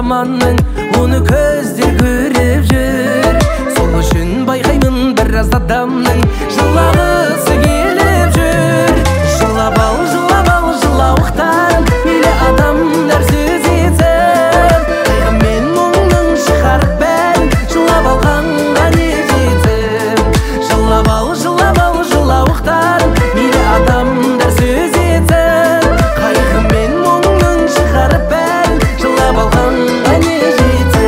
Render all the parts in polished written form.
заманның, оны көздер көріп жүр. Сол үшін байқаймын біраз адамның жылағысы келіп жүр. Жылап ал, жылауықтарым, мейлі адамдар сөз етсін. Қайғы мен мұңның шығарып бәрін жылап алғанға не жетсін. Жылап ал, жылауықтарым, мейлі адамдар сөз етсін. Қайғы мен мұңның шығарып бәрін жылап алғанға не жетсін.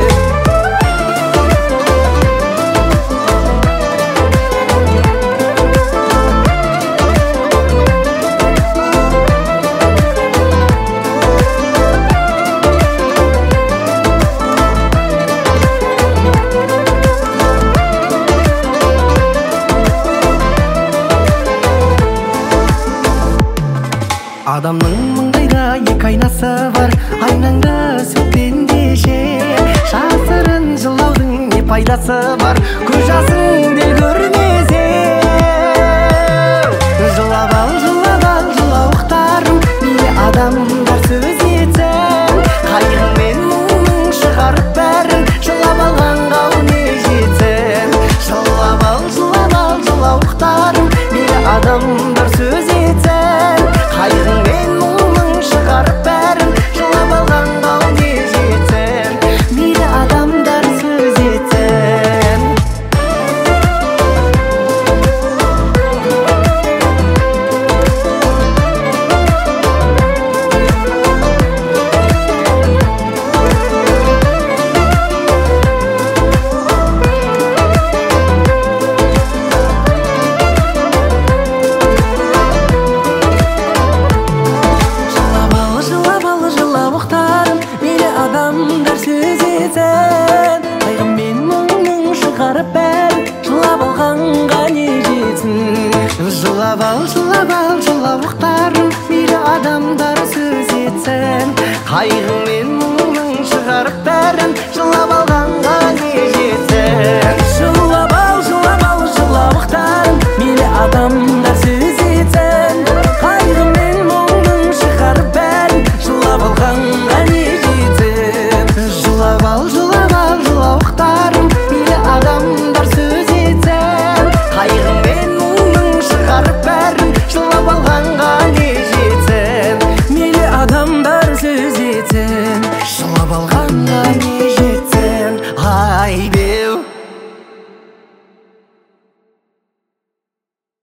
Адамның маңдайда екі айнасы бар, айнаңды сөкпендеше. Жасырын жылаудың не пайдасы бар, көз жасыңды көрмесе. Жылап ал, жылауықтарым, мейлі адамдар сөз етсін. Қайғың мен мұңның шығарып бәрін жылап алғанға не жетсін. Жылап ал, жылауықтарым, мейлі адамдар сөз етсін. Қайғың мен мұңның шығарып бәрін жылап алғанға не жетсін. Мейлі адамдар сөз етсін. Жылауықтарым, мейлі адамдар сөз етсін. Қайғы мен мұңның шығарып бәрін жылап алғанға не жетсін. Жылап ал, жылауықтарым, мейлі адамдар сөз етсін. Қайғы